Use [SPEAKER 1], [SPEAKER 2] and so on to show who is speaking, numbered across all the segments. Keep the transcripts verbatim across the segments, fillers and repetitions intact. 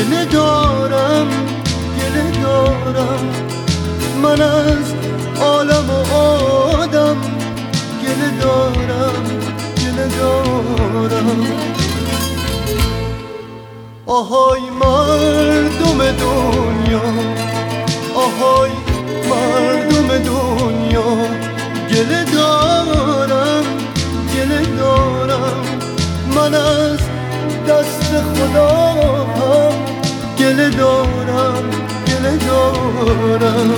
[SPEAKER 1] گله دارم گله دارم من از عالم و آدم گله دارم گله دارم آهای مردم دنیا آهای مردم دنیا گله دارم گله دارم من از دست خدا هم گله دارم گله دارم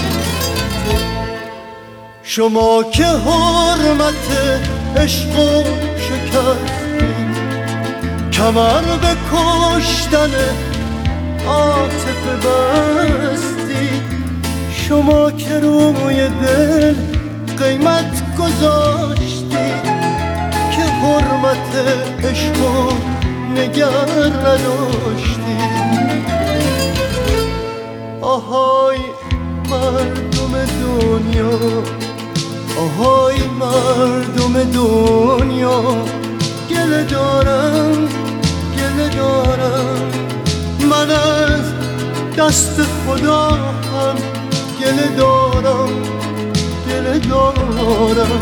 [SPEAKER 1] شما که حرمت عشق و شکستین کمر به کشتن عاطفه بستید شما که روی دل قیمت گذاشتید که حرمت عشق و نگر نداشتید آهای مردم دنیا آهای مردم دنیا گله دارم گله دارم من از دست خدا هم گله دارم گله دارم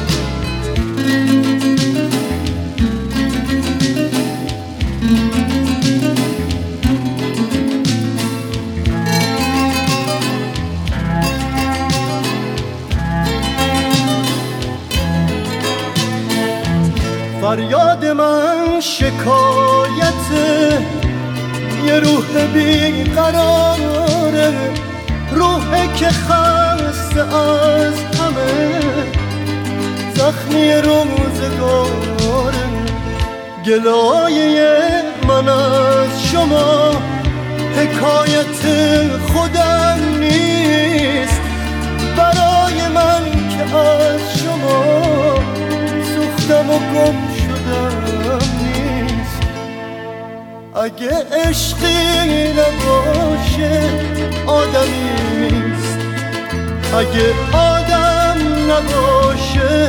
[SPEAKER 1] فریاد من شکایت یه روح بیقراره روحی که خسته از همه زخمی روزگاره گلایه من از شما حکایت خودم نیست برای من که از شما سوختم و گم شدم نیست اگه عشقی نباشه آدمی نیست اگه آدم نباشه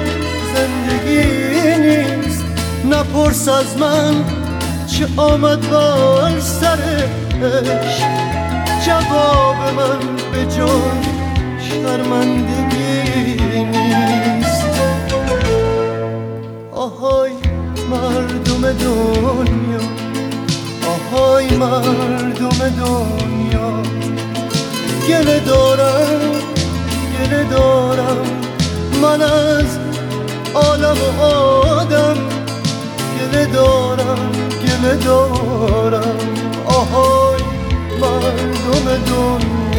[SPEAKER 1] زندگی نیست نپرس از من چه آمد بر سر عشق جواب من به جز شرمندگی نیست آهای مردم دنیا آهای مردم دنیا گله دارم گله دارم من از عالم و آدم گله دارم گله دارم آهای مردم دنیا